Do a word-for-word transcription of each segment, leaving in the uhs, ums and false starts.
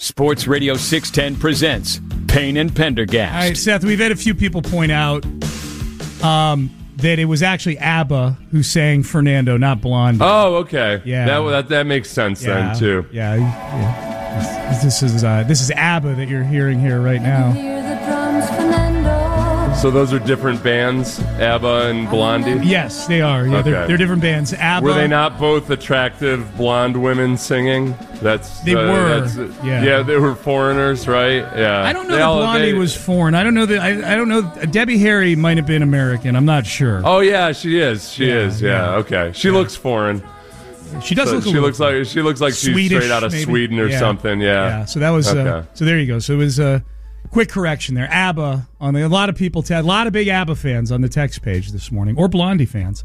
Sports Radio six ten presents Payne and Pendergast. All right, Seth, we've had a few people point out um, that it was actually ABBA who sang Fernando, not Blondie. Oh, okay. Yeah. That that, that makes sense yeah, then, too. Yeah. yeah. This is uh, this is ABBA that you're hearing here right now. So those are different bands, ABBA and Blondie? Yes, they are. Yeah, okay. they're, they're different bands. ABBA. Were they not both attractive blonde women singing? That's They uh, were. That's, yeah. yeah, they were foreigners, right? Yeah. I don't know They that all- Blondie they- was foreign. I don't know that. I, I don't know. Debbie Harry might have been American. I'm not sure. Oh yeah, she is. She Yeah, is. Yeah. yeah. Okay. She Yeah. looks foreign. She does So look. A she little looks like she looks like she's Swedish, straight out of maybe. Sweden or Yeah. something. Yeah. Yeah. So that was. Uh, Okay. so there you go. So it was a quick correction there. ABBA on the, a lot of people. T- a lot of big ABBA fans on the text page this morning, or Blondie fans.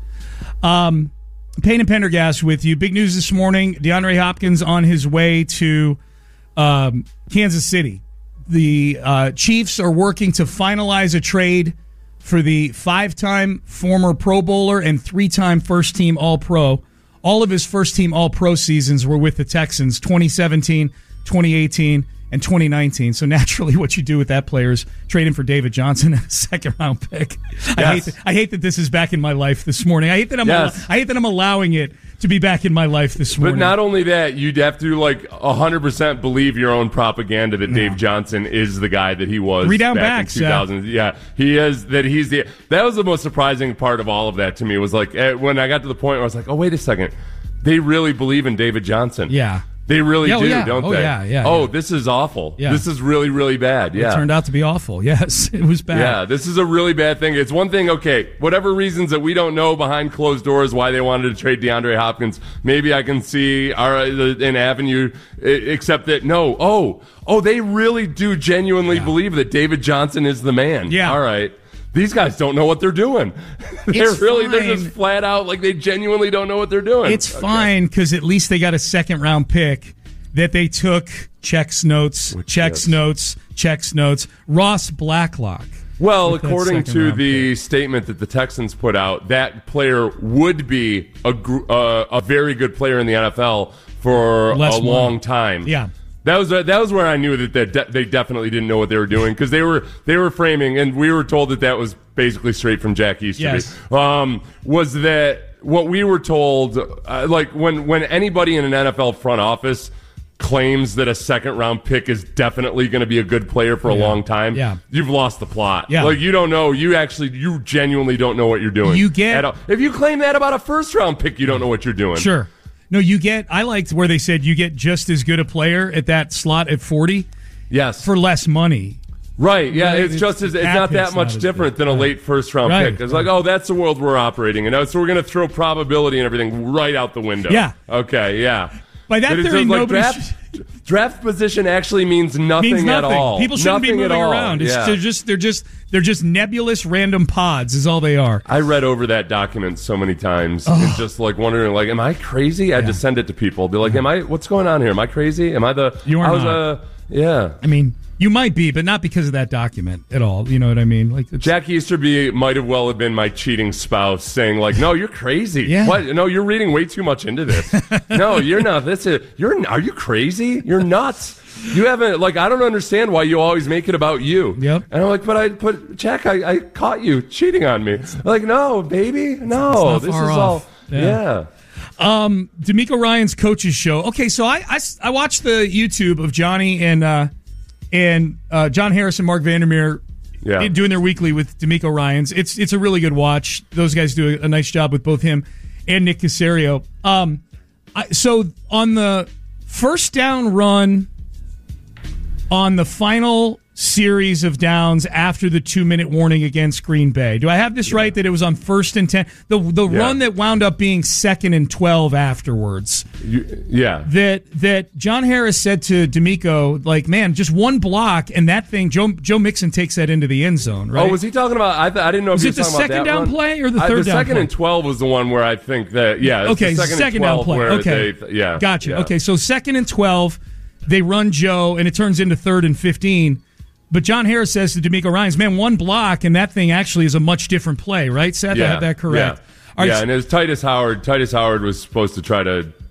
Um, Payne and Pendergast with you. Big news this morning. DeAndre Hopkins on his way to um, Kansas City. The uh, Chiefs are working to finalize a trade for the five-time former Pro Bowler and three-time first-team All-Pro. All of his first-team All-Pro seasons were with the Texans, twenty seventeen, twenty eighteen, and twenty nineteen. So naturally what you do with that player is trade him for David Johnson, a second-round pick. I, Yes. hate that, I hate that this is back in my life this morning. I hate that I'm, Yes. I hate that I'm allowing it to be back in my life this morning. But not only that, you'd have to like one hundred percent believe your own propaganda that Dave Johnson is the guy that he was Three down back backs, in two thousand. Yeah. yeah, he is. That he's the. That was the most surprising part of all of that to me. Was like eh, when I got to the point where I was like, oh wait a second, they really believe in David Johnson. Yeah. They really Yeah, oh, do, yeah. don't Oh, they? yeah, yeah, Oh, yeah. this is awful. Yeah. This is really, really bad. Yeah. It turned out to be awful. Yes, it was bad. Yeah, this is a really bad thing. It's one thing, okay, whatever reasons that we don't know behind closed doors why they wanted to trade DeAndre Hopkins, maybe I can see our, an avenue, except that, no, oh, oh, they really do genuinely Yeah. believe that David Johnson is the man. Yeah. All right. These guys don't know what they're doing. they're It's really, fine. they're just flat out, like they genuinely don't know what they're doing. It's Okay. fine because at least they got a second round pick that they took. Checks notes, Which checks is- notes, checks notes. Ross Blacklock. Well, with that according second to round the pick. statement that the Texans put out, that player would be a gr- uh, a very good player in the N F L for Less a money. long time. Yeah. That was that was where I knew that they, de- they definitely didn't know what they were doing because they were they were framing, and we were told that that was basically straight from Jack Easterby. Yes. Um, was that what we were told? Uh, like when when anybody in an N F L front office claims that a second round pick is definitely going to be a good player for a Yeah. long time, Yeah. you've lost the plot. Yeah. Like you don't know. You actually you genuinely don't know what you're doing. You get- at all. If you claim that about a first round pick, you don't know what you're doing. Sure. No, you get, I liked where they said you get just as good a player at that slot at forty Yes. for less money. Right, yeah, Right, it's it's- just as it's cap not hit's that much not as different good. than a Right. late first round Right. pick. It's like, oh, that's the world we're operating in. So we're going to throw probability and everything right out the window. Yeah. Okay, yeah. By that But it's theory, just like nobody draft, draft position actually means nothing, means nothing. at all. People shouldn't nothing be moving at all. around. It's, Yeah. they're just they're just they're just nebulous random pods is all they are. I read over that document so many times and just like wondering, like, am I crazy? I had to send it to people. Be like, am I? What's going on here? Am I crazy? Am I the? You are I was not. Uh, yeah. I mean, you might be, but not because of that document at all. You know what I mean? Like it's, Jack Easterby might have well have been my cheating spouse saying like, no, you're crazy. Yeah. What? No, you're reading way too much into this. No, you're not. This is, you're, are you crazy? You're nuts. You haven't, like, I don't understand why you always make it about you. Yep. And I'm like, but I put, Jack, I, I caught you cheating on me. Like, no, baby, no. not This is far all, off. Yeah. yeah. Um, D'Amico Ryan's coach's show. Okay, so I, I, I watched the YouTube of Johnny and uh, and uh, John Harris and Mark Vandermeer Yeah. doing their weekly with D'Amico Ryan's. It's it's a really good watch. Those guys do a, a nice job with both him and Nick Caserio. Um, I, so on the first down run on the final series of downs after the two-minute warning against Green Bay. Do I have this right that it was on first and ten? The the Yeah. run that wound up being second and twelve afterwards. You, yeah. That that John Harris said to D'Amico, like, man, just one block and that thing. Joe Joe Mixon takes that into the end zone. Right? Oh, was he talking about? I, th- I didn't know Was if he it was the talking second about that down run. play or the I- third the down second play? and twelve was the one where I think that yeah. It's Okay, the second, second and down twelve play. Where Okay, they, yeah, gotcha. yeah. Okay, so second and twelve, they run Joe, and it turns into third and fifteen. But John Harris says to D'Amico Ryans, man, one block, and that thing actually is a much different play, right, Seth? I Yeah, have that correct. Yeah, All right, yeah, and it was Titus Howard. Titus Howard was supposed to try to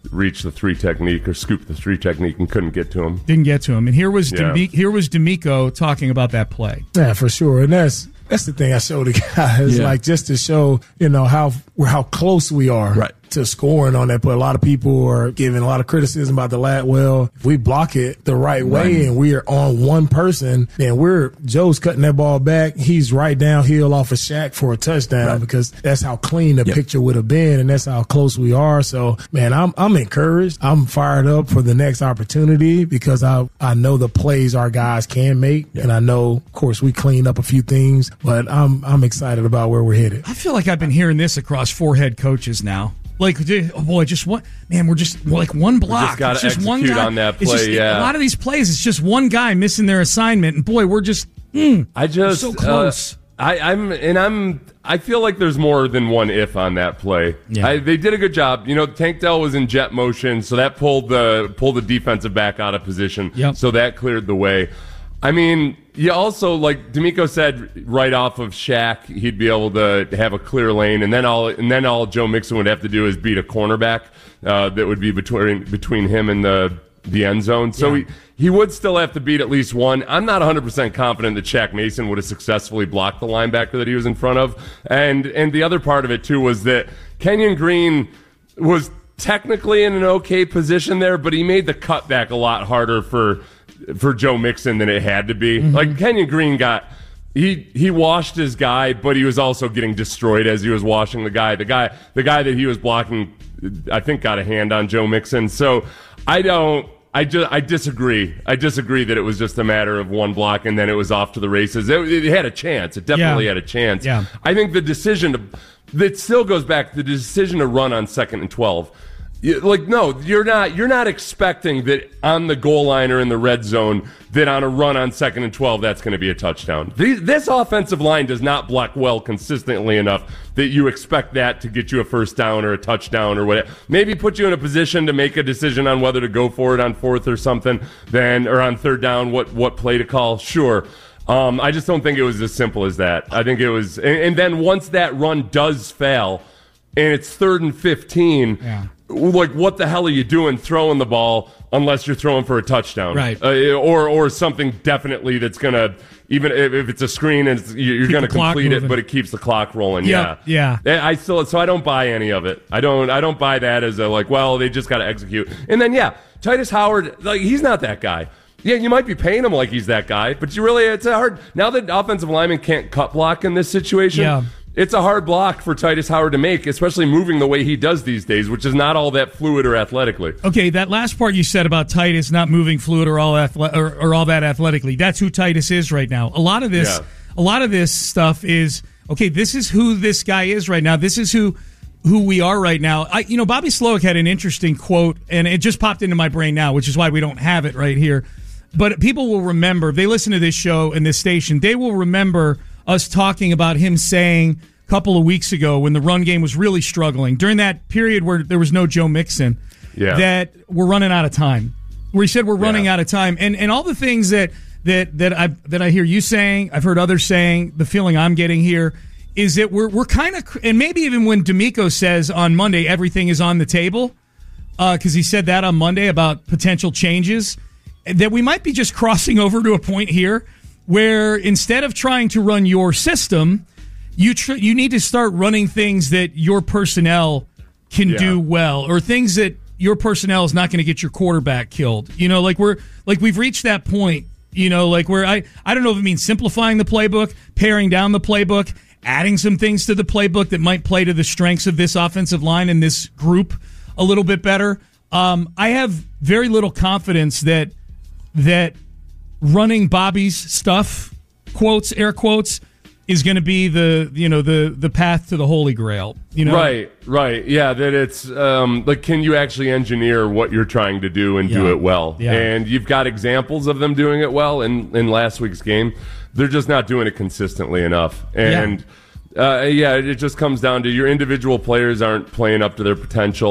reach the three technique or scoop the three technique and couldn't get to him. Didn't get to him. And here was Yeah. Demi- here was D'Amico talking about that play. Yeah, for sure. And that's that's the thing I show the guys, Yeah. like just to show, you know, how how close we are Right. to scoring on that. But a lot of people are giving a lot of criticism about the lat. Well, if we block it the right way Right. and we are on one person, then we're Joe's cutting that ball back. He's right downhill off of Shaq for a touchdown Right. because that's how clean the Yep. picture would have been, and that's how close we are. So, man, I'm I'm encouraged. I'm fired up for the next opportunity because I I know the plays our guys can make, and I know, of course, we cleaned up a few things, but I'm I'm excited about where we're headed. I feel like I've been hearing this across four head coaches now. Like, oh boy, just one man. We're just we're like one block. gotta It's just one execute guy on that It's play, just- yeah. A lot of these plays, it's just one guy missing their assignment, and boy, we're just mm, I just so close. Uh, I, I'm and I'm. I feel like there's more than one if on that play. Yeah. I, they did a good job. You know, Tank Dell was in jet motion, so that pulled the pulled the defensive back out of position. Yep. So that cleared the way. I mean, you also, like D'Amico said, right off of Shaq, he'd be able to have a clear lane, and then all and then all Joe Mixon would have to do is beat a cornerback uh, that would be between between him and the the end zone. So Yeah. he, he would still have to beat at least one. I'm not one hundred percent confident that Shaq Mason would have successfully blocked the linebacker that he was in front of. And and the other part of it, too, was that Kenyon Green was technically in an okay position there, but he made the cutback a lot harder for for Joe Mixon than it had to be. Mm-hmm. Like, Kenyon Green got... He he washed his guy, but he was also getting destroyed as he was washing the guy. The guy the guy that he was blocking, I think, got a hand on Joe Mixon. So I don't... I just I disagree. I disagree that it was just a matter of one block and then it was off to the races. It, it had a chance. It definitely Yeah. had a chance. Yeah. I think the decision to that still goes back to the decision to run on second and twelve. You- Like, no, you're not. You're not expecting that on the goal line or in the red zone that on a run on second and twelve that's going to be a touchdown. These, this offensive line does not block well consistently enough that you expect that to get you a first down or a touchdown or whatever. Maybe put you in a position to make a decision on whether to go for it on fourth or something, then or on third down, what what play to call. Sure. Um, I just don't think it was as simple as that. I think it was, and, and then once that run does fail, and it's third and fifteen. Yeah. Like, what the hell are you doing throwing the ball unless you're throwing for a touchdown? Right. Uh, or or something definitely that's going to, even if, if it's a screen and it's, you're Keep going to the clock complete moving. it, but it keeps the clock rolling. Yep, Yeah. yeah. I still, so I don't buy any of it. I don't, I don't buy that as a, like, well, they just got to execute. And then, yeah, Titus Howard, like, he's not that guy. Yeah, you might be paying him like he's that guy, but you really, it's a hard, now that offensive linemen can't cut block in this situation. Yeah. It's a hard block for Titus Howard to make, especially moving the way he does these days, which is not all that fluid or athletically. Okay, that last part you said about Titus not moving fluid or all athle- or, or all that athletically. That's who Titus is right now. A lot of this, Yeah. a lot of this stuff is okay. This is who this guy is right now. This is who who we are right now. I, you know, Bobby Slowick had an interesting quote, and it just popped into my brain now, which is why we don't have it right here. But people will remember, if they listen to this show and this station, they will remember us talking about him saying a couple of weeks ago when the run game was really struggling, during that period where there was no Joe Mixon, Yeah. that we're running out of time. Where he said we're running Yeah. out of time. And and all the things that that that I that I hear you saying, I've heard others saying, the feeling I'm getting here is that we're we're kind of, and maybe even when D'Amico says on Monday everything is on the table, because he said that on Monday about potential changes, that we might be just crossing over to a point here where instead of trying to run your system, you tr- you need to start running things that your personnel can Yeah. do well, or things that your personnel is not going to get your quarterback killed. You know, like we're like we've reached that point. You know, like where I I don't know if it means simplifying the playbook, paring down the playbook, adding some things to the playbook that might play to the strengths of this offensive line and this group a little bit better. Um, I have very little confidence that that running Bobby's stuff, quotes, air quotes, is going to be the you know the the path to the Holy Grail. You know, Right, right. Yeah, that it's um, like, can you actually engineer what you're trying to do and do Yeah. it well? Yeah. And you've got examples of them doing it well in, in last week's game. They're just not doing it consistently enough. And uh, yeah, it just comes down to your individual players aren't playing up to their potential.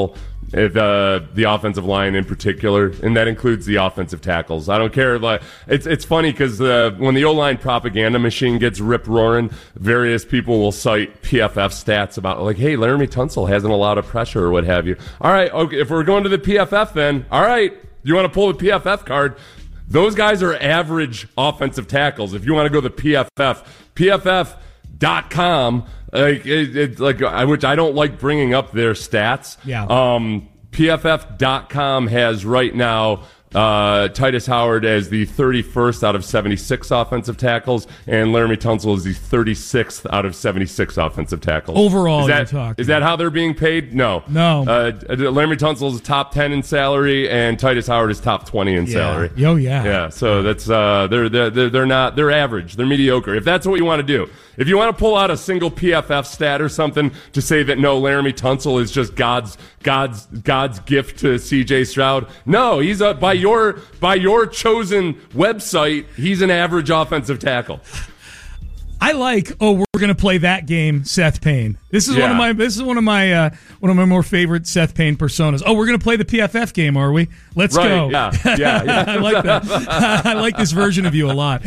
the the offensive line in particular, and that includes the offensive tackles. I don't care. Like it's it's funny because uh, when the O-line propaganda machine gets rip roaring, various people will cite P F F stats about like, hey, Laramie Tunsil hasn't allowed a pressure or what have you. All right, okay, if we're going to the P F F, then all right, you want to pull the P F F card? Those guys are average offensive tackles. If you want to go the P F F, P F F dot com. Like it, it, like I, which I don't like bringing up their stats. Yeah. Um, P F F dot com has right now uh, Titus Howard as the thirty-first out of seventy-six offensive tackles, and Laramie Tunsil is the thirty-sixth out of seventy-six offensive tackles. Overall, is that, you're talking. is that how they're being paid? No. No. Uh, Laramie Tunsil is top ten in salary, and Titus Howard is top twenty in yeah. salary. Oh yeah. Yeah. So that's uh, they're they're they're not they're average. They're mediocre. If that's what you want to do. If you want to pull out a single P F F stat or something to say that no, Laramie Tunsil is just God's God's God's gift to C J Stroud, no, he's a by your by your chosen website, he's an average offensive tackle. I like. Oh, we're going to play that game, Seth Payne. This is Yeah. one of my. This is one of my. Uh, one of my more favorite Seth Payne personas. Oh, we're going to play the P F F game, are we? Let's Right, go. yeah, yeah, yeah. I like that. I like this version of you a lot.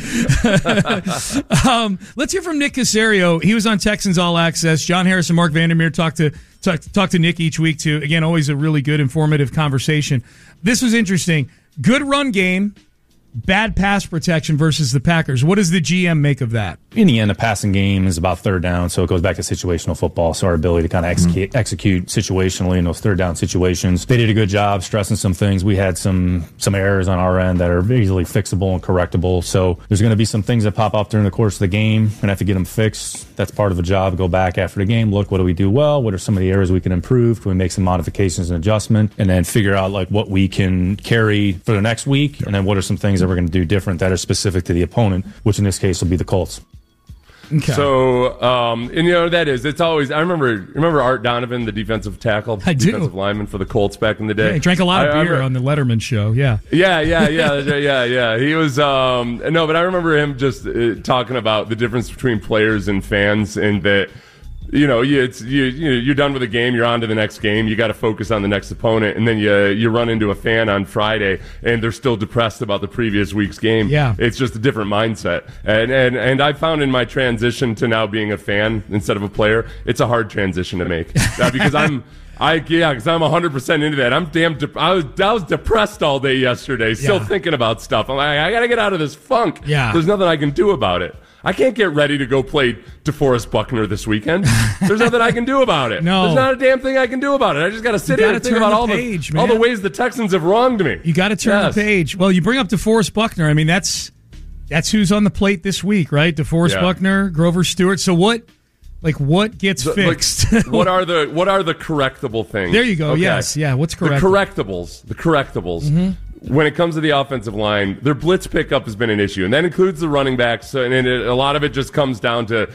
um, let's hear from Nick Caserio. He was on Texans All Access. John Harris and Mark Vandermeer talk to talk, talk to Nick each week too. Again, always a really good, informative conversation. This was interesting. Good run game. Bad pass protection versus the Packers. What does the G M make of that? In the end, a passing game is about third down, so it goes back to situational football. So our ability to kind of execute, mm-hmm. execute situationally in those third down situations. They did a good job stressing some things. We had some some errors on our end that are easily fixable and correctable. So there's going to be some things that pop up during the course of the game. We're going to have to get them fixed. That's part of the job. Go back after the game, look, what do we do well? What are some of the areas we can improve? Can we make some modifications and adjustment? And then figure out like what we can carry for the next week, and then what are some things that we're going to do different that are specific to the opponent, which in this case will be the Colts. Okay. So, um, and you know that is, it's always. I remember, remember Art Donovan, the defensive tackle, I do. defensive lineman for the Colts back in the day. Yeah, he drank a lot of I, beer I on the Letterman show. Yeah. Yeah, yeah, yeah, yeah, yeah. He was. Um, no, but I remember him just uh, talking about the difference between players and fans, and that. You know, you, it's, you, you, you're done with the game. You're on to the next game. You got to focus on the next opponent, and then you you run into a fan on Friday, and they're still depressed about the previous week's game. Yeah, it's just a different mindset. And and and I found in my transition to now being a fan instead of a player, it's a hard transition to make uh, because I'm. I yeah, because I'm one hundred percent into that. I'm damn. De- I was I was depressed all day yesterday, still yeah. thinking about stuff. I'm like, I got to get out of this funk. Yeah, there's nothing I can do about it. I can't get ready to go play DeForest Buckner this weekend. There's nothing I can do about it. No. There's not a damn thing I can do about it. I just got to sit here and think about the all page, the man. all the ways the Texans have wronged me. You got to turn yes. the page. Well, you bring up DeForest Buckner. I mean, that's that's who's on the plate this week, right? DeForest yeah. Buckner, Grover Stewart. So what? Like what gets the, fixed? Like, what are the what are the correctable things? There you go. Okay. Yes, yeah. What's correct? The correctables. The correctables. Mm-hmm. When it comes to the offensive line, their blitz pickup has been an issue, and that includes the running backs. And it, a lot of it just comes down to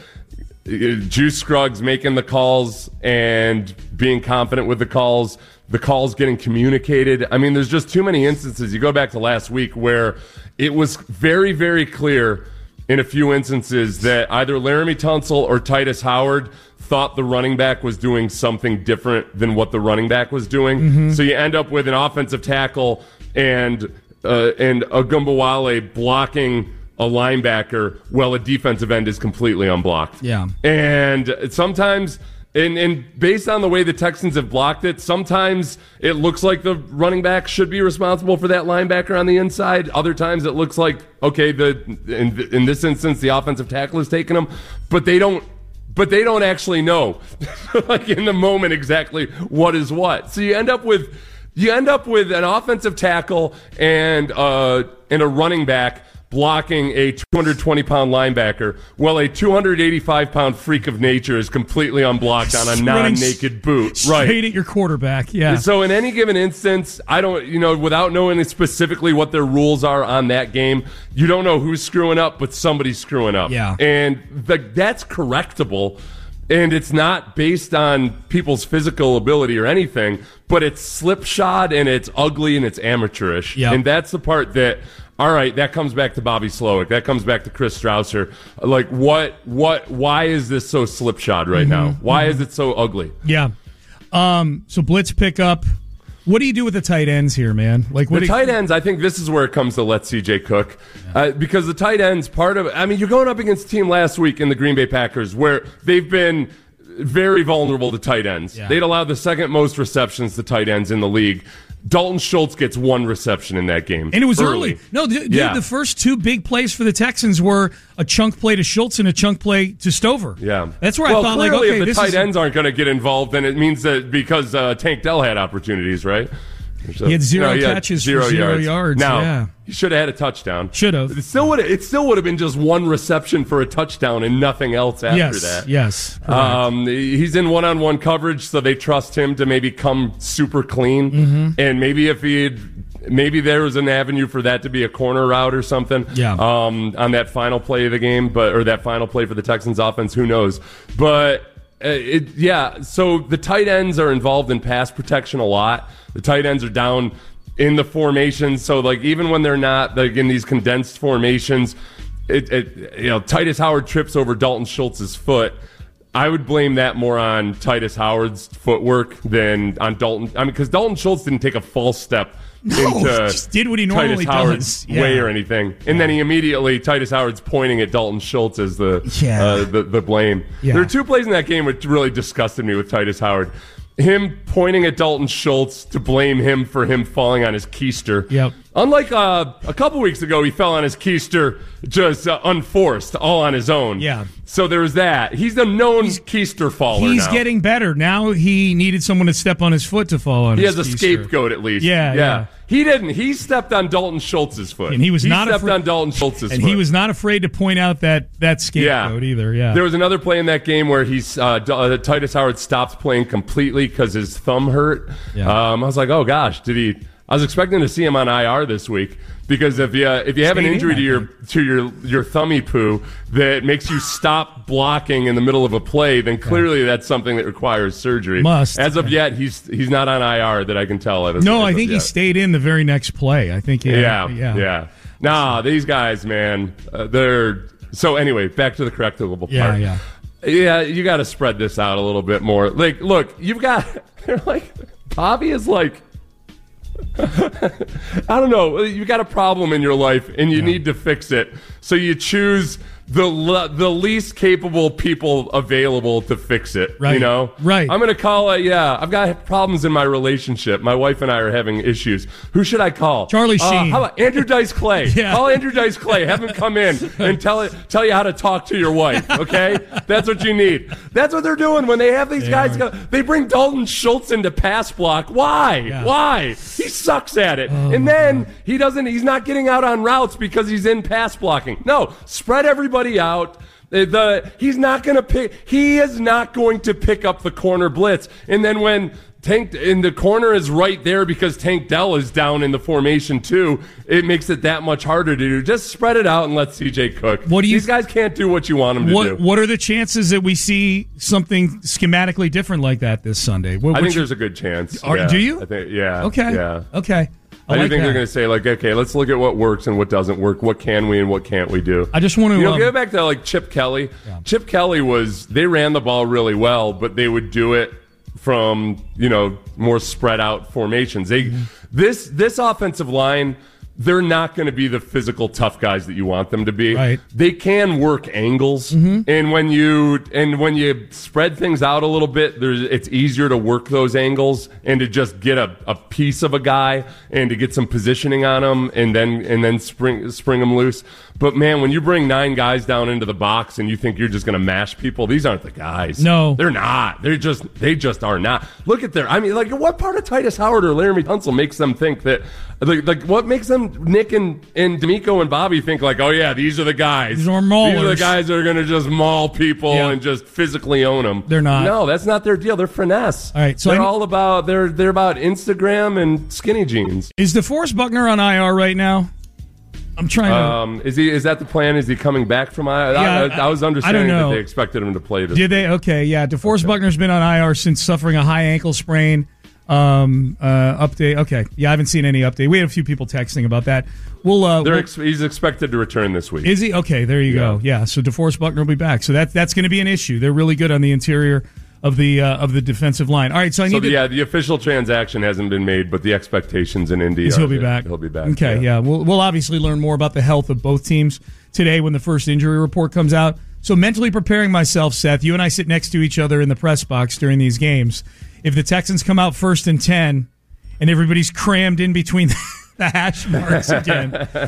Juice Scruggs making the calls and being confident with the calls. The calls getting communicated. I mean, there's just too many instances. You go back to last week where it was very, very clear in a few instances that either Laramie Tunsil or Titus Howard thought the running back was doing something different than what the running back was doing. Mm-hmm. So you end up with an offensive tackle and uh, and Ogunbowale blocking a linebacker while a defensive end is completely unblocked. Yeah. And sometimes... And, and based on the way the Texans have blocked it, sometimes it looks like the running back should be responsible for that linebacker on the inside. Other times it looks like, okay, the in, in this instance, the offensive tackle is taking them, but they don't. But they don't actually know, like in the moment, exactly what is what. So you end up with you end up with an offensive tackle and uh, and a running back blocking a two hundred twenty pound linebacker, while a two hundred eighty-five pound freak of nature is completely unblocked on a non-naked boot. Straight right. at your quarterback, yeah. So in any given instance, I don't, you know, without knowing specifically what their rules are on that game, you don't know who's screwing up, but somebody's screwing up. Yeah. And the, that's correctable. And it's not based on people's physical ability or anything, but it's slipshod and it's ugly and it's amateurish. Yep. And that's the part that, all right, that comes back to Bobby Slowick. That comes back to Chris Strausser. Like, what, what, why is this so slipshod right mm-hmm. now? Why mm-hmm. is it so ugly? Yeah. Um, so blitz pickup, What do you do with the tight ends here, man? Like what the do you, tight ends, I think this is where it comes to let C J cook. Uh, because the tight ends, part of I mean, you're going up against a team last week in the Green Bay Packers where they've been very vulnerable to tight ends. Yeah. They'd allowed the second most receptions to tight ends in the league. Dalton Schultz gets one reception in that game. And it was early. early. No, dude, yeah. the first two big plays for the Texans were a chunk play to Schultz and a chunk play to Stover. Yeah. That's where well, I thought, like, clearly, okay, if the this tight is... ends aren't going to get involved, then it means that because uh, Tank Dell had opportunities, right? He had zero no, he had catches zero for zero yards. yards. Now, yeah. he should have had a touchdown. Should have. It still would. It still would have been just one reception for a touchdown and nothing else after yes, that. Yes. Um, he's in one-on-one coverage, so they trust him to maybe come super clean. Mm-hmm. And maybe if he had, maybe there was an avenue for that to be a corner route or something. Yeah. Um, on that final play of the game, but or that final play for the Texans offense, who knows? But. Uh, it, yeah, so the tight ends are involved in pass protection a lot. The tight ends are down in the formation, so like even when they're not like in these condensed formations, it, it you know Titus Howard trips over Dalton Schultz's foot. I would blame that more on Titus Howard's footwork than on Dalton. I mean, because Dalton Schultz didn't take a false step no, into just did what he normally Titus Howard's does. Yeah. way or anything, and yeah. then he immediately Titus Howard's pointing at Dalton Schultz as the yeah. uh, the, the blame. Yeah. There are two plays in that game which really disgusted me with Titus Howard. Him pointing at Dalton Schultz to blame him for him falling on his keister. Yep. Unlike uh, a couple weeks ago, he fell on his keister just uh, unforced, all on his own. Yeah. So there's that. He's a known he's, keister faller He's now. getting better. Now he needed someone to step on his foot to fall on he his He has a keister. scapegoat at least. Yeah, yeah, yeah. He didn't. He stepped on Dalton Schultz's foot. And he was he not stepped afraid, on Dalton Schultz's and foot. he was not afraid to point out that, that scapegoat yeah. either. Yeah. There was another play in that game where he's uh, uh, Titus Howard stopped playing completely because his thumb hurt. Yeah. Um, I was like, oh gosh, did he? I was expecting to see him on I R this week because if you uh, if you have an injury to your to your your thummy poo that makes you stop blocking in the middle of a play, then clearly yeah. that's something that requires surgery. Must. As of yet, he's he's not on I R that I can tell. As, no, as I think he stayed in the very next play. I think. He had, yeah, yeah, yeah. Nah, these guys, man, uh, they're so. Anyway, back to the correctable yeah, part. Yeah, yeah. You got to spread this out a little bit more. Like, look, you've got. They're like, Bobby is like. I don't know. You got a problem in your life, and you yeah. need to fix it. So you choose the le- the least capable people available to fix it. Right. You know. Right. I'm gonna call it. Yeah, I've got problems in my relationship. My wife and I are having issues. Who should I call? Charlie uh, Sheen. How about Andrew Dice Clay? yeah. Call Andrew Dice Clay. Have him come in and tell it. Tell you how to talk to your wife. Okay. That's what you need. That's what they're doing when they have these they guys. Are. Go, they bring Dalton Schultz into pass block. Why? Yeah. Why? He sucks at it. Oh, and then God. he doesn't. He's not getting out on routes because he's in pass blocking. No, spread everybody out. The, the he's not going to pick. He is not going to pick up the corner blitz. And then when Tank in the corner is right there because Tank Dell is down in the formation too, it makes it that much harder to do. Just spread it out and let C J cook. What do you, These guys can't do what you want them to what, do. What are the chances that we see something schematically different like that this Sunday? What, I think you, there's a good chance. Are, yeah. do you? I think, yeah. Okay. Yeah. Okay. I, I do like think that. they're going to say, like, okay, let's look at what works and what doesn't work. What can we and what can't we do? I just want to... You know, um, go back to, like, Chip Kelly. Yeah. Chip Kelly was... They ran the ball really well, but they would do it from, you know, more spread out formations. They mm-hmm. This This offensive line... They're not going to be the physical tough guys that you want them to be. Right. They can work angles, mm-hmm. and when you and when you spread things out a little bit, there's it's easier to work those angles and to just get a, a piece of a guy and to get some positioning on him and then and then spring spring them loose. But man, when you bring nine guys down into the box and you think you're just going to mash people, these aren't the guys. No, they're not. They're just they just are not. Look at their. I mean, like what part of Titus Howard or Laramie Tunsil makes them think that? Like, like what makes them Nick and, and D'Amico and Bobby think like, oh yeah, these are the guys. These are maulers. These are the guys that are going to just maul people yeah. and just physically own them. They're not. No, that's not their deal. They're finesse. All right, so they're I'm, all about they're they're about Instagram and skinny jeans. Is DeForest Buckner on I R right now? I'm trying to. Um, is he? Is that the plan? Is he coming back from I R? Yeah, I, I, I was understanding I don't know. that they expected him to play this. Did they? Okay, yeah. DeForest okay. Buckner's been on I R since suffering a high ankle sprain. Um, uh, update. Okay, yeah, I haven't seen any update. We had a few people texting about that. We'll. Uh, we'll ex- he's expected to return this week. Is he? Okay, there you yeah. go. Yeah, so DeForest Buckner will be back. So that that's going to be an issue. They're really good on the interior of the uh, of the defensive line. All right, so I So need the, to. yeah, the official transaction hasn't been made, but the expectations in Indy Is are he'll be that back. He'll be back. Okay, yeah. We'll, we'll obviously learn more about the health of both teams today when the first injury report comes out. So mentally preparing myself, Seth, you and I sit next to each other in the press box during these games. If the Texans come out first and ten and everybody's crammed in between the hash marks again,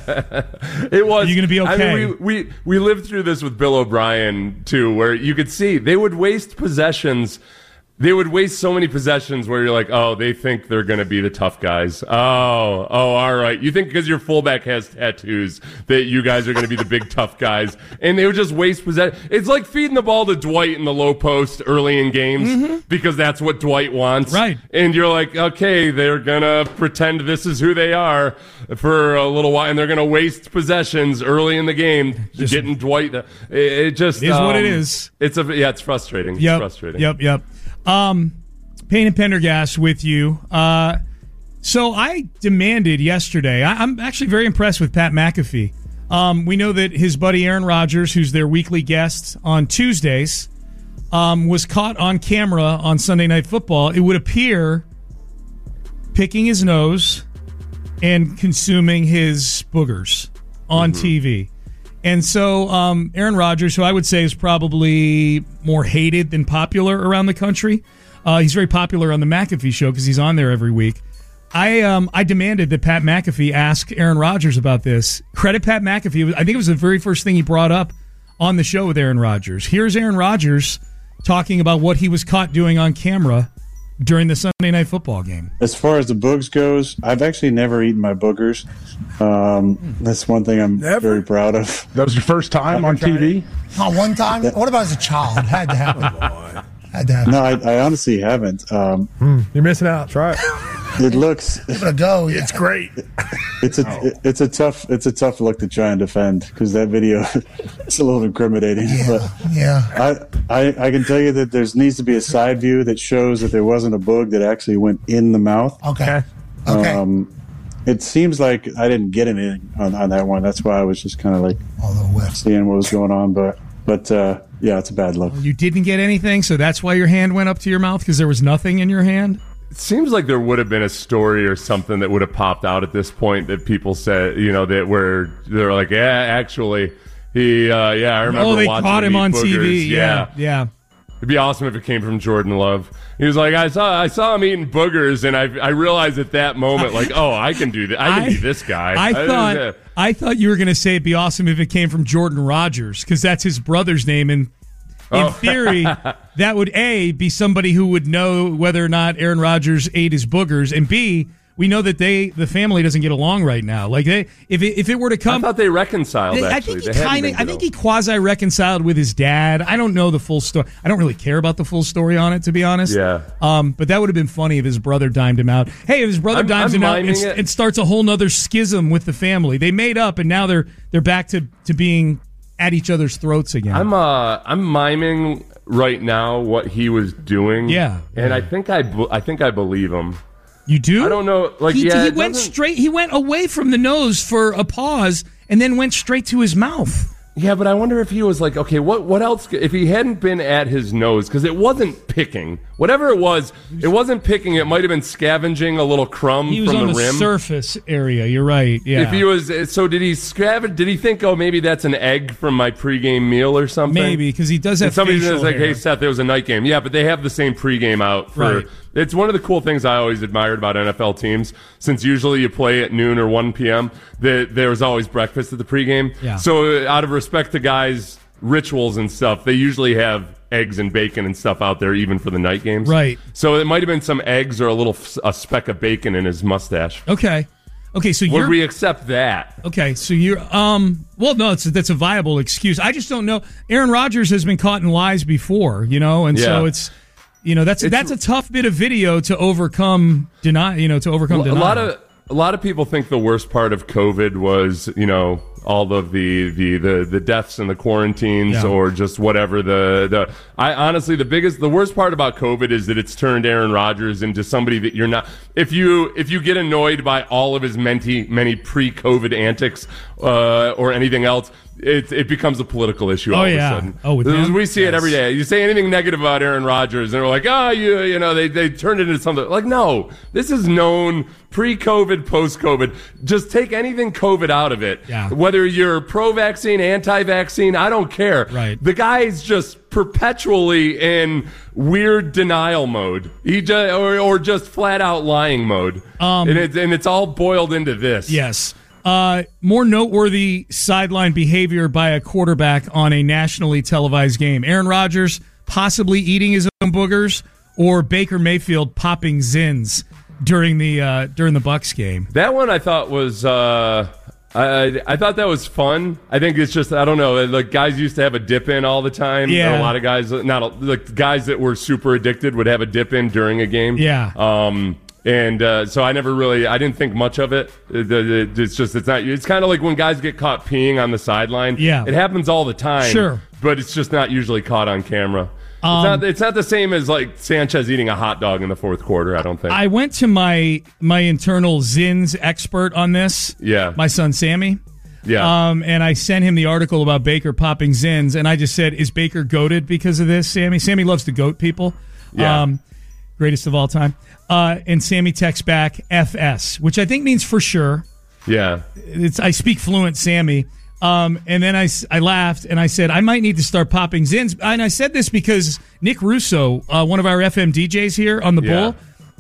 it was. Are you going to be okay? I mean, we, we, we lived through this with Bill O'Brien, too, where you could see they would waste possessions. They would waste so many possessions where you're like, oh, they think they're going to be the tough guys. Oh, oh, all right. You think because your fullback has tattoos that you guys are going to be the big tough guys. And they would just waste possession. It's like feeding the ball to Dwight in the low post early in games mm-hmm. because that's what Dwight wants. Right. And you're like, okay, they're going to pretend this is who they are for a little while. And they're going to waste possessions early in the game just, getting Dwight. It, it just is um, what it is. It's a, yeah, it's frustrating. It's yep, frustrating. Yep, yep. Um, Payne and Pendergast with you. Uh, so I demanded yesterday. I, I'm actually very impressed with Pat McAfee. Um, we know that his buddy Aaron Rodgers, who's their weekly guest on Tuesdays, um, was caught on camera on Sunday Night Football. It would appear picking his nose and consuming his boogers on mm-hmm. T V. And so um, Aaron Rodgers, who I would say is probably more hated than popular around the country, uh, he's very popular on the McAfee show because he's on there every week. I um, I demanded that Pat McAfee ask Aaron Rodgers about this. Credit Pat McAfee. I think it was the very first thing he brought up on the show with Aaron Rodgers. Here's Aaron Rodgers talking about what he was caught doing on camera during the Sunday Night Football game. As far as the boogs goes, I've actually never eaten my boogers. Um, that's one thing I'm never. very proud of. That was your first time on T V? Not one time? Yeah. What about as a child? It had to happen. Had to happen. No, I, I honestly haven't. Um, mm, you're missing out. Try it. It looks. Give it a go. It's great. It's a oh. it's a tough it's a tough look to try and defend because that video it's a little incriminating. Yeah, but yeah. I, I I can tell you that there needs to be a side view that shows that there wasn't a boog that actually went in the mouth. Okay. Okay. Um, it seems like I didn't get anything on, on that one. That's why I was just kind of like seeing what was going on. But but uh, yeah, it's a bad look. You didn't get anything, so that's why your hand went up to your mouth because there was nothing in your hand. It seems like there would have been a story or something that would have popped out at this point that people said, you know, that where they're like, yeah, actually, he, uh, yeah, I remember oh, they watching caught him on boogers. T V. Yeah. yeah, yeah. It'd be awesome if it came from Jordan Love. He was like, I saw, I saw him eating boogers, and I, I realized at that moment, like, oh, I can do that. I can I, be this guy. I, I thought, uh, I thought you were going to say it'd be awesome if it came from Jordan Rodgers because that's his brother's name, and in oh. theory, that would A, be somebody who would know whether or not Aaron Rodgers ate his boogers, and B, we know that they the family doesn't get along right now. Like they, if it, if it were to come, I thought they reconciled. They, actually, I think he kind of, I think he quasi reconciled with his dad. I don't know the full story. I don't really care about the full story on it, to be honest. Yeah. Um, but that would have been funny if his brother dimed him out. Hey, if his brother I'm, dimes I'm him out, it, it. it starts a whole nother schism with the family. They made up, and now they're they're back to to being at each other's throats again. I'm uh, I'm miming right now what he was doing. Yeah, and yeah. I think I, I think I believe him. You do? I don't know. Like, he, yeah, he went doesn't... straight. He went away from the nose for a pause, and then went straight to his mouth. Yeah, but I wonder if he was like, okay, what what else? If he hadn't been at his nose, because it wasn't picking. Whatever it was, it wasn't picking. It might have been scavenging a little crumb he was from on the, the rim. surface area. You're right. Yeah. If he was, so did he scavenge? Did he think, oh, maybe that's an egg from my pregame meal or something? Maybe because he does have. And somebody's facial like, hair. hey, Seth, it was a night game. Yeah, but they have the same pregame out for. Right. It's one of the cool things I always admired about N F L teams, since usually you play at noon or one p.m., that there's always breakfast at the pregame. Yeah. So out of respect to guys' rituals and stuff, they usually have eggs and bacon and stuff out there even for the night games. Right. So it might have been some eggs or a little a speck of bacon in his mustache. Okay. Okay, so Would you're... we accept that? Okay, so you're... um. Well, no, it's, that's a viable excuse. I just don't know. Aaron Rodgers has been caught in lies before, you know, and yeah. so it's... You know, that's It's, that's a tough bit of video to overcome deny. You know, to overcome a denial. lot of a lot of people think the worst part of COVID was, you know, all of the the the, the deaths and the quarantines, Yeah. or just whatever. The the I honestly the biggest the worst part about COVID is that it's turned Aaron Rodgers into somebody that you're not. If you if you get annoyed by all of his many many pre-COVID antics uh, or anything else, it it becomes a political issue all Oh, of yeah. a sudden. Oh, with him? we see Yes. it every day. You say anything negative about Aaron Rodgers, and they're like, oh, you you know, they they turned it into something. Like, no, this is known pre-COVID, post-COVID. Just take anything COVID out of it. Yeah. Whether you're pro-vaccine, anti-vaccine, I don't care. Right. The guy's just perpetually in weird denial mode. He just or, or just flat out lying mode. Um, and it's and it's all boiled into this. Yes. Uh, more noteworthy sideline behavior by a quarterback on a nationally televised game. Aaron Rodgers possibly eating his own boogers, or Baker Mayfield popping zins during the uh, during the Bucs game. That one I thought was uh, I I thought that was fun. I think it's just I don't know. Like guys used to have a dip in all the time. Yeah. And a lot of guys, not a, like guys that were super addicted would have a dip in during a game. Yeah. Um. And uh, so I never really, I didn't think much of it. It- it- It's just, it's not, it's kind of like when guys get caught peeing on the sideline. Yeah. It happens all the time. Sure. But it's just not usually caught on camera. Um, it's, not, it's not the same as like Sanchez eating a hot dog in the fourth quarter, I don't think. I went to my my internal zins expert on this. Yeah. My son Sammy. yeah. Um, and I sent him the article about Baker popping zins, and I just said, "Is Baker goated because of this?" Sammy, Sammy loves to goat people. Yeah. Um, greatest of all time. Uh, and Sammy texts back F S, which I think means for sure. yeah. It's I speak fluent Sammy. Um, and then I, s- I laughed and I said, I might need to start popping zins. And I said this because Nick Russo, uh, one of our F M D Js here on the Yeah. Bull,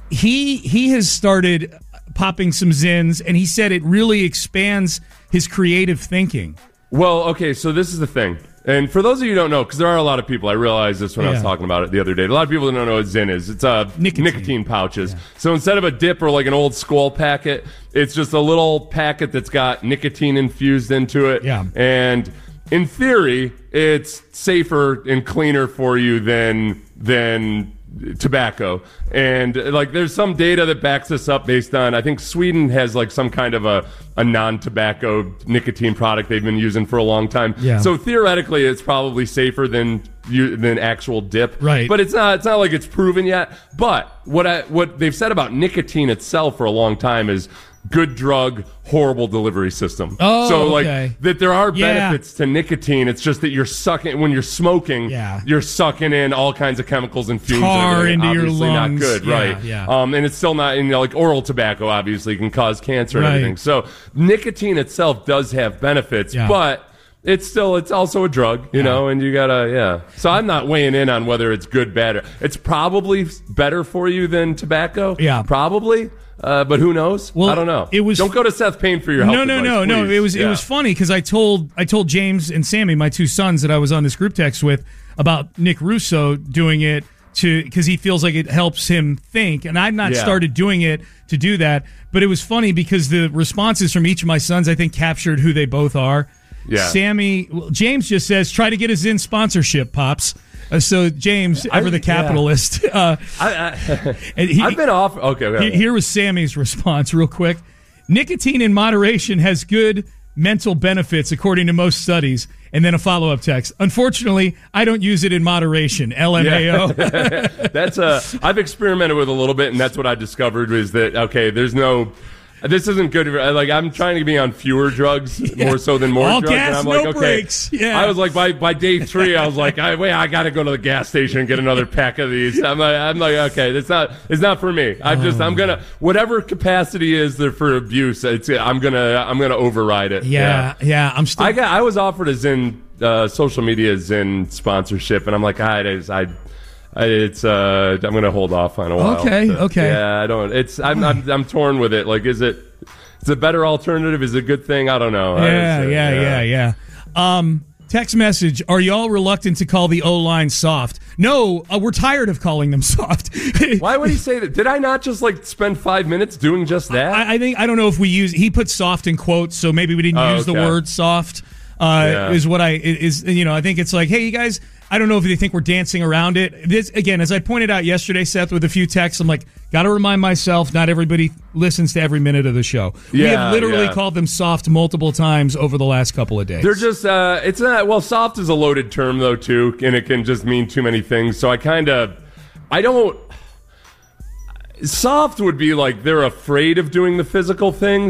he he has started popping some zins, and he said it really expands his creative thinking. Well, okay, so this is the thing. And for those of you who don't know, because there are a lot of people, I realized this when I was Yeah. talking about it the other day. A lot of people don't know what Zyn is. It's uh, Nicotine. nicotine, pouches. So instead of a dip or like an old Skull packet, it's just a little packet that's got nicotine infused into it. Yeah. And in theory, it's safer and cleaner for you than than tobacco. And like there's some data that backs this up based on, I think Sweden has like some kind of a, a non-tobacco nicotine product they've been using for a long time. Yeah. So theoretically it's probably safer than you than actual dip. Right. But it's not it's not like it's proven yet. But what I what they've said about nicotine itself for a long time is good drug, horrible delivery system. Oh, so like okay. that there are Yeah. benefits to nicotine. It's just that you're sucking when you're smoking. Yeah. You're sucking in all kinds of chemicals and fumes. Tar that are into your obviously lungs. not good, Yeah, right? yeah. Um, and it's still not. You know, like oral tobacco obviously can cause cancer and Right. everything. So nicotine itself does have benefits, Yeah. but. It's still, it's also a drug, you Yeah. know, and you gotta, yeah. So I'm not weighing in on whether it's good, bad. Or, it's probably better for you than tobacco. Yeah. Probably. Uh, but who knows? Well, I don't know. it was- Don't go to Seth Payne for your health No, no, advice, no, no. please. It was it Yeah. was funny because I told I told James and Sammy, my two sons, that I was on this group text with about Nick Russo doing it to because he feels like it helps him think, and I've not Yeah. started doing it to do that. But it was funny because the responses from each of my sons, I think, captured who they both are. Yeah. Sammy, well, James just says, "Try to get us in sponsorship, pops." Uh, so James, ever I- the capitalist, uh, I, I, and he- I've been off. Okay, okay. Here- Here was Sammy's response, real quick. Nicotine in moderation has good mental benefits, according to most studies. And then a follow up text. Unfortunately, I don't use it in moderation. L M A O. That's a. I've experimented with a little bit, and that's what I discovered is that okay, there's no. This isn't good. Like I'm trying to be on fewer drugs, more so than more All drugs. gas, and I'm like, no okay. brakes. Yeah. I was like, by by day three, I was like, I, wait, I got to go to the gas station and get another pack of these. I'm like, I'm like, okay, it's not, it's not for me. I'm just, I'm gonna, whatever capacity is there for abuse, it's, I'm gonna, I'm gonna override it. yeah, yeah. I'm still. I got, I was offered a Zyn, uh, social media Zyn sponsorship, and I'm like, I, I, I it's, uh, I'm gonna hold off on a while. Okay, So, okay. Yeah, I don't. It's, I'm, I'm, I'm torn with it. Like, is it, is it a better alternative? Is it a good thing? I don't know. I yeah, just, uh, yeah, yeah, yeah. Um, text message. Are y'all reluctant to call the O line soft? No, uh, we're tired of calling them soft. Why would he say that? Did I not just like spend five minutes doing just that? I, I think I don't know if we use. He put soft in quotes, so maybe we didn't Oh, use the okay. word soft. Uh, Yeah. Is what I is you know I think it's like, hey, you guys. I don't know if they think we're dancing around it. This again, as I pointed out yesterday, Seth, with a few texts, I'm like, got to remind myself, not everybody listens to every minute of the show. we Yeah, have literally yeah. called them soft multiple times over the last couple of days. They're just, uh, it's not, well, soft is a loaded term, though, too, and it can just mean too many things. So I kind of, I don't, soft would be like they're afraid of doing the physical things.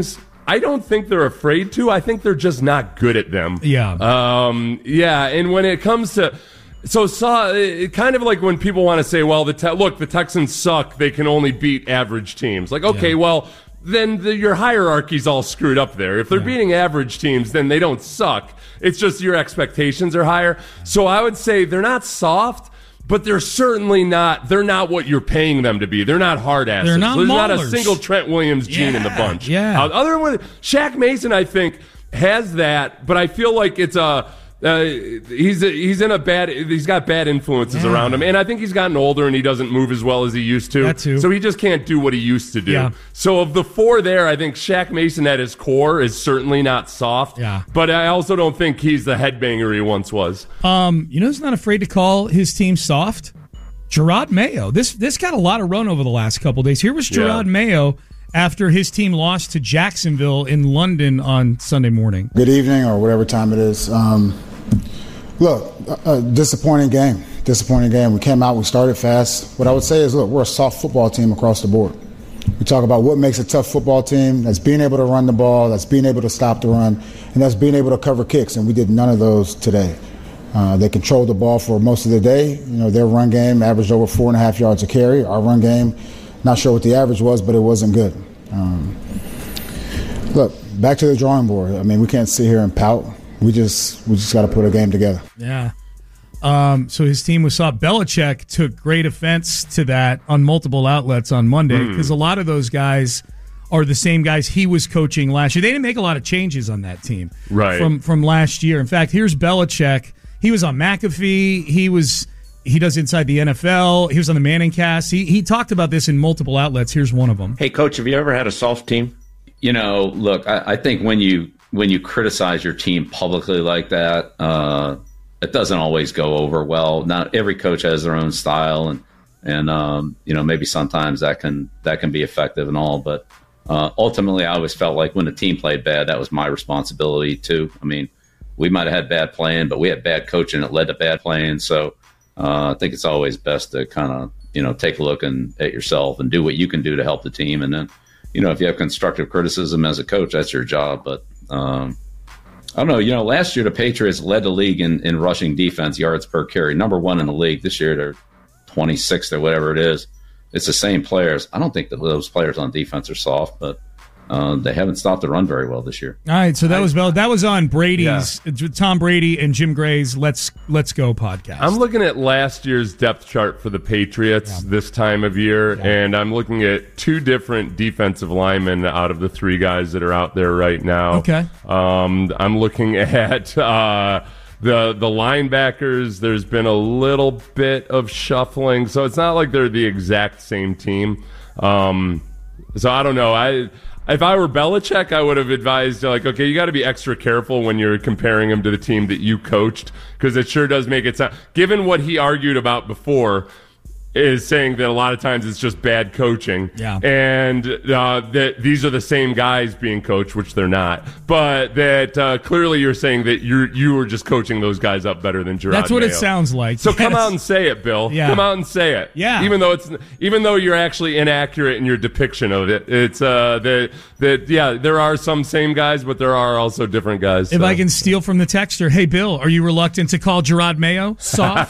I don't think they're afraid to. I think they're just not good at them. Yeah. Um, yeah, and when it comes to... So, saw it kind of like when people want to say, well, the te- look, the Texans suck. They can only beat average teams. Like, okay, yeah. well, then the, your hierarchy's all screwed up there. If they're yeah. beating average teams, then they don't suck. It's just your expectations are higher. So I would say they're not soft, but they're certainly not, they're not what you're paying them to be. They're not hard asses. They're not There's maulers. not a single Trent Williams gene yeah, in the bunch. Yeah. Uh, other than Shaq Mason, I think, has that, but I feel like it's a, Uh, he's a, he's in a bad. He's got bad influences yeah. around him, and I think he's gotten older and he doesn't move as well as he used to. That too. So he just can't do what he used to do. Yeah. So of the four there, I think Shaq Mason at his core is certainly not soft. Yeah. But I also don't think he's the headbanger he once was. Um, you know who's not afraid to call his team soft? Gerard Mayo. This this got a lot of run over the last couple of days. Here was Gerard yeah. Mayo after his team lost to Jacksonville in London on Sunday morning. Good evening, or whatever time it is. Um, look, a, a disappointing game. Disappointing game. We came out, we started fast. What I would say is, look, we're a soft football team across the board. We talk about what makes a tough football team. That's being able to run the ball, that's being able to stop the run, and that's being able to cover kicks, and we did none of those today. Uh, they controlled the ball for most of the day. You know, their run game averaged over four and a half yards a carry. Our run game, not sure what the average was, but it wasn't good. Um, look, back to the drawing board. I mean, we can't sit here and pout. We just we just got to put a game together. Yeah. Um, so his team was soft. Belichick took great offense to that on multiple outlets on Monday because mm. a lot of those guys are the same guys he was coaching last year. They didn't make a lot of changes on that team right. from from last year. In fact, here's Belichick. He was on McAfee. He was he does Inside the N F L. He was on the Manning Cast. He he talked about this in multiple outlets. Here's one of them. Hey, Coach, have you ever had a soft team? You know, look, I, I think when you when you criticize your team publicly like that, uh, it doesn't always go over well. Not every coach has their own style, and and um, you know, maybe sometimes that can that can be effective and all. But uh, ultimately, I always felt like when the team played bad, that was my responsibility too. I mean, we might have had bad playing, but we had bad coaching that led to bad playing. So uh, I think it's always best to kind of, you know, take a look and, at yourself and do what you can do to help the team. And then, you know, if you have constructive criticism as a coach, that's your job. But um, I don't know. You know, last year the Patriots led the league in, in rushing defense yards per carry, number one in the league. This year they're twenty-sixth or whatever it is. It's the same players. I don't think that those players on defense are soft, but Uh, they haven't stopped the run very well this year. All right, so that was that was on Brady's yeah. Tom Brady and Jim Gray's Let's Let's Go podcast. I'm looking at last year's depth chart for the Patriots yeah. this time of year, yeah. and I'm looking at two different defensive linemen out of the three guys that are out there right now. Okay, um, I'm looking at uh, the the linebackers. There's been a little bit of shuffling, so it's not like they're the exact same team. Um, so I don't know. I. If I were Belichick, I would have advised, like, okay, you got to be extra careful when you're comparing him to the team that you coached, because it sure does make it sound, given what he argued about before, is saying that a lot of times it's just bad coaching. Yeah. And uh, that these are the same guys being coached, which they're not. But that uh, clearly you're saying that you you were just coaching those guys up better than Gerard That's what Mayo. It sounds like. So yes. come out and say it, Bill. Yeah. Come out and say it. Yeah. Even though it's even though you're actually inaccurate in your depiction of it, it's uh that that yeah there are some same guys, but there are also different guys. If so. I can steal from the texter, hey Bill, are you reluctant to call Gerard Mayo soft?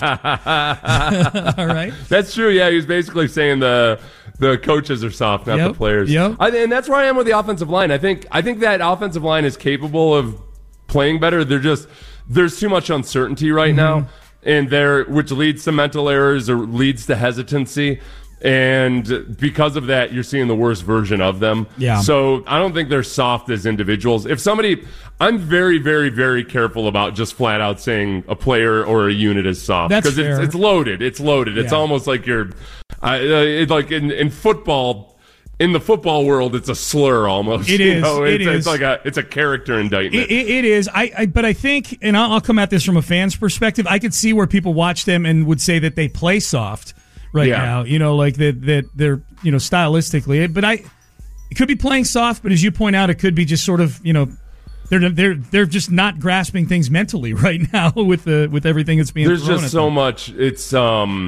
All right. That's true. Yeah, he was basically saying the the coaches are soft, not yep, the players. Yep. I, and that's where I am with the offensive line. I think I think that offensive line is capable of playing better. They're just there's too much uncertainty right mm-hmm. now, and there which leads to mental errors or leads to hesitancy. And because of that, you're seeing the worst version of them. Yeah. So I don't think they're soft as individuals. If somebody, I'm very, very, very careful about just flat out saying a player or a unit is soft, because it's, it's loaded. It's loaded. It's yeah. almost like you're, uh, it, like in, in football. In the football world, it's a slur almost. It you is. Know? It it's, is. It's like a it's a character indictment. It, it, it is. I, I but I think, and I'll, I'll come at this from a fan's perspective. I could see where people watch them and would say that they play soft right yeah. now. You know, like that that they're you know stylistically. But I it could be playing soft, but as you point out, it could be just sort of you know they're they're they're just not grasping things mentally right now with the with everything that's being. There's thrown just at so them. much. It's um.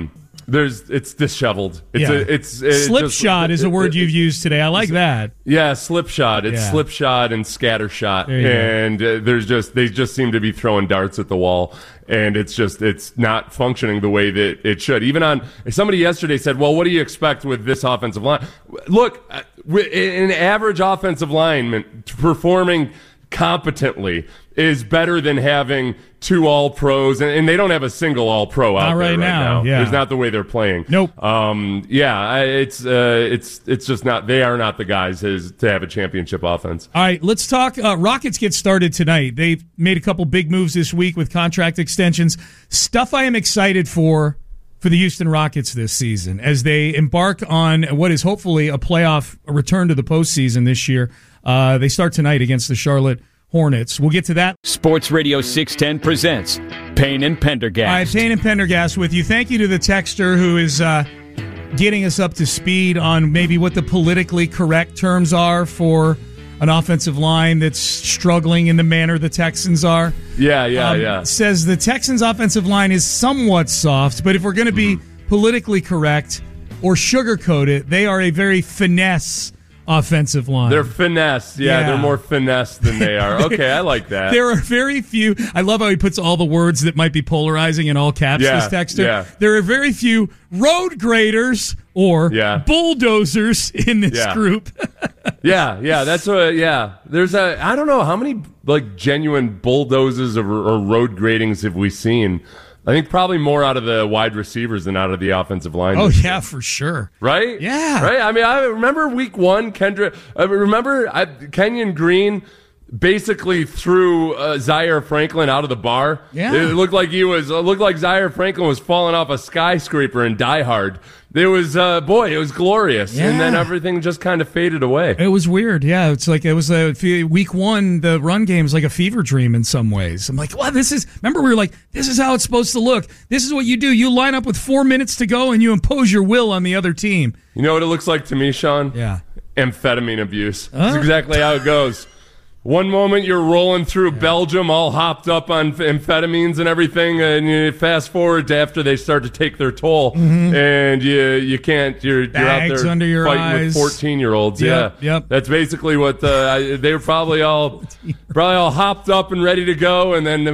There's it's disheveled. It's Yeah. a, it's it Slipshot just, is a word it- you've used today. I like that. Yeah, slipshot. It's Yeah. slipshot and scattershot, There you go. and uh, there's just they just seem to be throwing darts at the wall, and it's just it's not functioning the way that it should. Even on somebody yesterday said, "Well, what do you expect with this offensive line?" Look, uh, wi- an average offensive lineman performing competently is better than having two all pros, and, and they don't have a single all pro out Not there right right now, now. yeah. There's not the way they're playing. Nope. Um, yeah, I- it's uh, it's it's just not. They are not the guys as, to have a championship offense. All right, let's talk. Uh, Rockets get started tonight. They've made a couple big moves this week with contract extensions. Stuff I am excited for for the Houston Rockets this season as they embark on what is hopefully a playoff a return to the postseason this year. Uh, they start tonight against the Charlotte Hornets. We'll get to that. Sports Radio six ten presents Payne and Pendergast. All right, Payne and Pendergast with you. Thank you to the texter who is uh, getting us up to speed on maybe what the politically correct terms are for an offensive line that's struggling in the manner the Texans are. Yeah, yeah, Um, yeah. Says the Texans' offensive line is somewhat soft, but if we're going to be politically correct or sugarcoat it, they are a very finesse offensive line. They're finesse. Yeah, Yeah. they're more finesse than they are. Okay, I like that. There are very few. I love how he puts all the words that might be polarizing in all caps. Yeah, this texter. yeah. There are very few road graders or Yeah. bulldozers in this Yeah. group. yeah, yeah. That's what. Yeah, there's a. I don't know how many like genuine bulldozers or, or road gradings have we seen. I think probably more out of the wide receivers than out of the offensive line. Oh yeah, for sure. Right? Yeah. Right? I mean, I remember week one, Kendra, I remember I, Kenyon Green basically threw uh, Zaire Franklin out of the bar. Yeah. It looked like he was, it looked like Zaire Franklin was falling off a skyscraper in Die Hard. It was, uh, boy, it was glorious. Yeah. And then everything just kind of faded away. It was weird. Yeah, it's like it was a week one. The run game is like a fever dream in some ways. I'm like, well, this is. Remember, we were like, this is how it's supposed to look. This is what you do. You line up with four minutes to go, and you impose your will on the other team. You know what it looks like to me, Sean? Yeah. Amphetamine abuse. Huh? That's exactly how it goes. One moment you're rolling through Belgium all hopped up on amphetamines and everything, and you fast forward to after they start to take their toll, Mhm. and you you can't you're, you're out Bags there under your fighting eyes. with fourteen year olds. Yep, Yeah, yep. That's basically what the, I, they were probably all probably all hopped up and ready to go, and then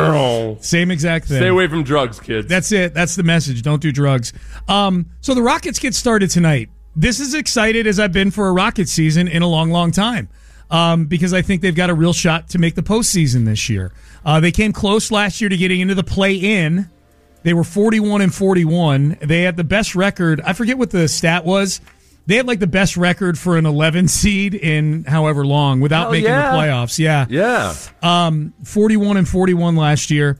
Same exact thing. stay away from drugs, kids. That's it. That's the message. Don't do drugs. Um, so the Rockets get started tonight. This is excited as I've been for a Rocket season in a long, long time. Um, because I think they've got a real shot to make the postseason this year. Uh, they came close last year to getting into the play-in. They were forty-one and forty-one. They had the best record. I forget what the stat was. They had like the best record for an eleven seed in however long without Hell making yeah. the playoffs. Yeah. Yeah. Um, forty-one and forty-one last year.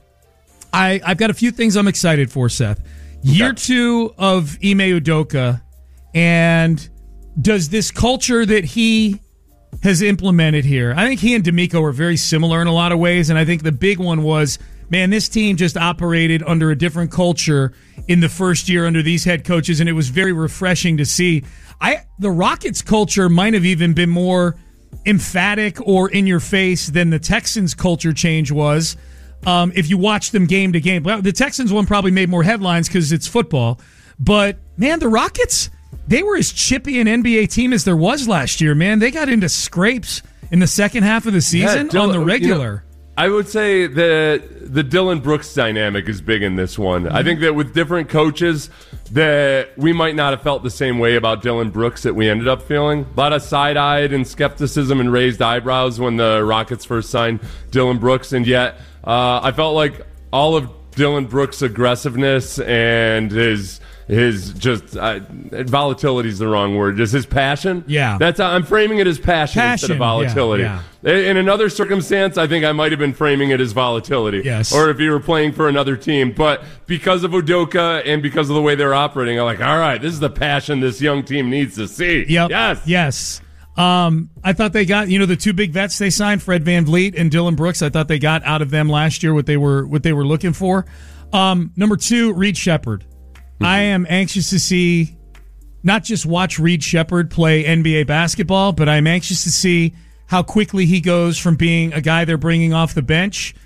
I, I've got a few things I'm excited for, Seth. Year two of Ime Udoka, and does this culture that he has implemented here, I think he and D'Amico are very similar in a lot of ways, and I think the big one was, man, this team just operated under a different culture in the first year under these head coaches, and it was very refreshing to see. I the Rockets' culture might have even been more emphatic or in your face than the Texans' culture change was. Um, if you watch them game to game, well, the Texans one probably made more headlines because it's football. But man, the Rockets, they were as chippy an N B A team as there was last year. Man, they got into scrapes in the second half of the season Yeah, Dylan- on the you know, regular. I would say that the Dylan Brooks dynamic is big in this one. Mm-hmm. I think that with different coaches, that we might not have felt the same way about Dylan Brooks that we ended up feeling. A lot of side-eyed and skepticism and raised eyebrows when the Rockets first signed Dylan Brooks, and yet uh, I felt like all of Dylan Brooks' aggressiveness and his his just uh, volatility is the wrong word. Just his passion. Yeah. That's how I'm framing it as passion, instead Passion, of volatility. yeah, In another circumstance, I think I might have been framing it as volatility. Yes. Or if you were playing for another team. But because of Udoka and because of the way they're operating, I'm like, all right, this is the passion this young team needs to see. Yep. Yes. Yes. Um, I thought they got, you know, the two big vets they signed, Fred VanVleet and Dylan Brooks. I thought they got out of them last year what they were what they were looking for. Um, number two, Reed Shepherd. Mm-hmm. I am anxious to see, not just watch Reed Shepherd play N B A basketball, but I'm anxious to see how quickly he goes from being a guy they're bringing off the bench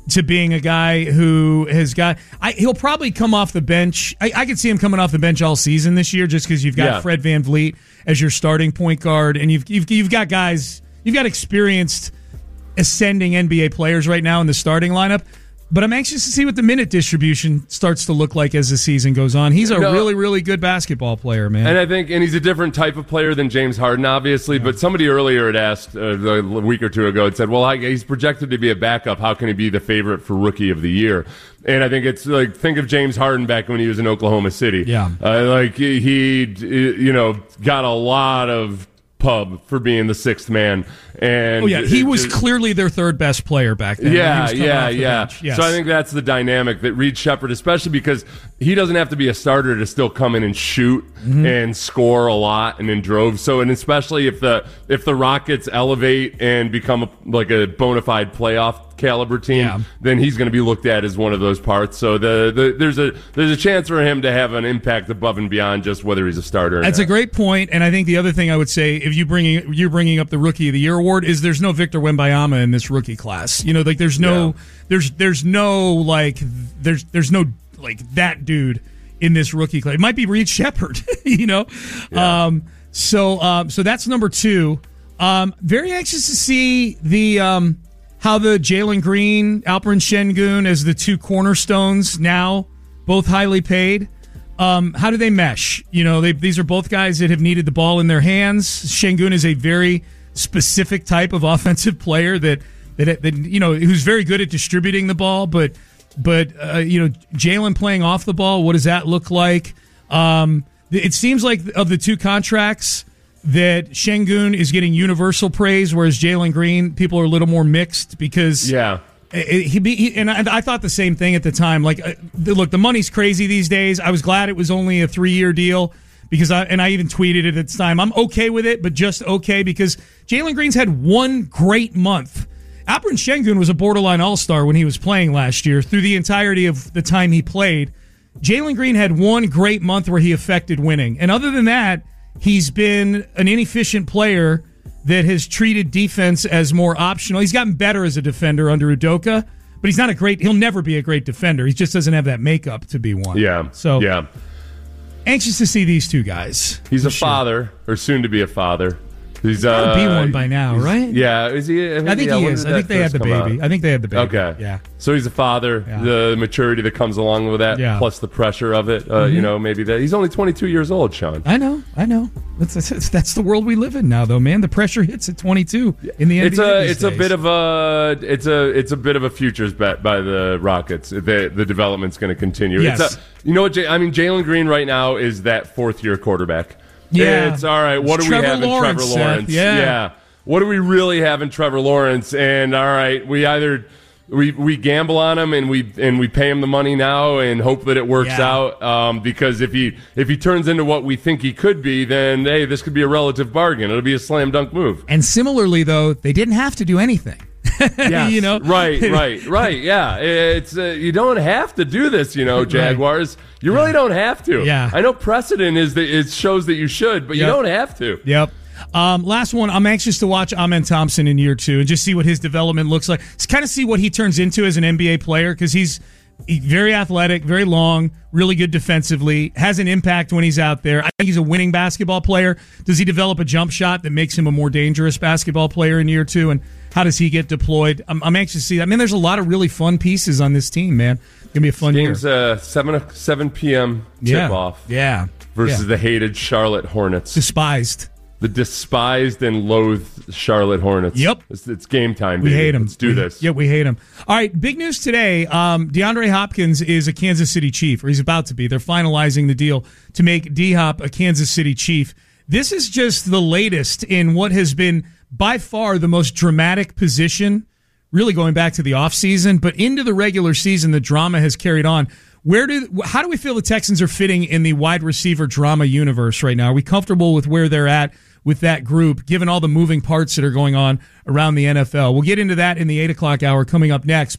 to being a guy who has got. I, he'll probably come off the bench. I, I could see him coming off the bench all season this year, just because you've got Yeah. Fred VanVleet as your starting point guard, and you've you've you've got guys. You've got experienced ascending N B A players right now in the starting lineup. But I'm anxious to see what the minute distribution starts to look like as the season goes on. He's a No. really, really good basketball player, man. And I think, and he's a different type of player than James Harden, obviously. But somebody earlier had asked uh, a week or two ago, had said, "Well, I, he's projected to be a backup. How can he be the favorite for Rookie of the Year?" And I think it's like, think of James Harden back when he was in Oklahoma City. Yeah, uh, like he, he, you know, got a lot of pub for being the sixth man. And oh yeah, he it- was it- clearly their third best player back then. when he Yeah, was coming yeah, off the yeah. bench. Yes. So I think that's the dynamic that Reed Shepherd, especially because he doesn't have to be a starter to still come in and shoot Mm-hmm. and score a lot and in droves. So, and especially if the if the Rockets elevate and become a, like a bona fide playoff caliber team, Yeah. then he's going to be looked at as one of those parts. So the, the there's a there's a chance for him to have an impact above and beyond just whether he's a starter. Or That's not. a great point, and I think the other thing I would say, if you bringing you're bringing up the Rookie of the Year award, is there's no Victor Wembanyama in this rookie class. You know, like there's no Yeah. there's there's no like there's there's no like that dude in this rookie class. It might be Reed Shepherd, you know. Yeah. Um, so um, so that's number two. Um, very anxious to see the um, how the Jalen Green, Alperen Şengün as the two cornerstones now, both highly paid. Um, how do they mesh? You know, they, these are both guys that have needed the ball in their hands. Şengün is a very specific type of offensive player that, that, that you know, who's very good at distributing the ball, but but uh, you know, Jalen playing off the ball, what does that look like? Um, it seems like of the two contracts that Şengün is getting universal praise, whereas Jalen Green, people are a little more mixed because Yeah. he, he, he and I, I thought the same thing at the time. Like, uh, the, look, the money's crazy these days. I was glad it was only a three-year deal because I and I even tweeted it at the time. I'm okay with it, but just okay because Jalen Green's had one great month. Alperen Şengün was a borderline all-star when he was playing last year. Through the entirety of the time he played, Jalen Green had one great month where he affected winning. And other than that, he's been an inefficient player that has treated defense as more optional. He's gotten better as a defender under Udoka, but he's not a great, he'll never be a great defender. He just doesn't have that makeup to be one. Yeah. So yeah. Anxious to see these two guys. He's a For sure. father, or soon to be a father. He's Gotta uh, be one by now, he's- right? Yeah, is he? I think, I think yeah, he when is. did I think that they had first the come baby. out? I think they had the baby. Okay, Yeah. So he's a father. Yeah. The maturity that comes along with that, Yeah. plus the pressure of it. Uh, Mhm. You know, maybe that he's only twenty-two years old, Sean. I know, I know. That's, that's that's the world we live in now, though, man. The pressure hits at twenty-two in the N B A. It's a these it's a days. bit of a it's a it's a bit of a futures bet by the Rockets. The the development's going to continue. Yes. It's a, you know what? Jay- I mean, Jalen Green right now is that fourth year quarterback. Yeah. It's all right. What It's do we Trevor have in Lawrence, Trevor Seth. Lawrence? Yeah. What do we really have in Trevor Lawrence? And all right, we either we we gamble on him and we and we pay him the money now and hope that it works Yeah. out. Um, because if he if he turns into what we think he could be, then hey, this could be a relative bargain. It'll be a slam dunk move. And similarly, though, they didn't have to do anything. Yes. You know? right, right, right. Yeah, it's uh, you don't have to do this. You know, Jaguars. You really don't have to. Yeah. I know precedent is that it shows that you should, but you Yep. don't have to. Yep. Um, last one. I'm anxious to watch Amen Thompson in year two and just see what his development looks like. Just kind of see what he turns into as an N B A player because he's, he's very athletic, very long, really good defensively, has an impact when he's out there. I think he's a winning basketball player. Does he develop a jump shot that makes him a more dangerous basketball player in year two? And how does he get deployed? I'm, I'm anxious to see that. I mean, there's a lot of really fun pieces on this team, man. It's going to be a fun year. Game's uh, seven seven p.m. Yeah. tip off. Yeah. Versus Yeah. the hated Charlotte Hornets. Despised. The despised and loathed Charlotte Hornets. Yep. It's, it's game time, We baby. hate him. Let's do We- this. Yeah, we hate him. All right, big news today. Um, DeAndre Hopkins is a Kansas City Chief, or he's about to be. They're finalizing the deal to make D-Hop a Kansas City Chief. This is just the latest in what has been by far the most dramatic position, really going back to the offseason, but into the regular season, the drama has carried on. Where do how do we feel the Texans are fitting in the wide receiver drama universe right now? Are we comfortable with where they're at with that group, given all the moving parts that are going on around the N F L? We'll get into that in the eight o'clock hour coming up next.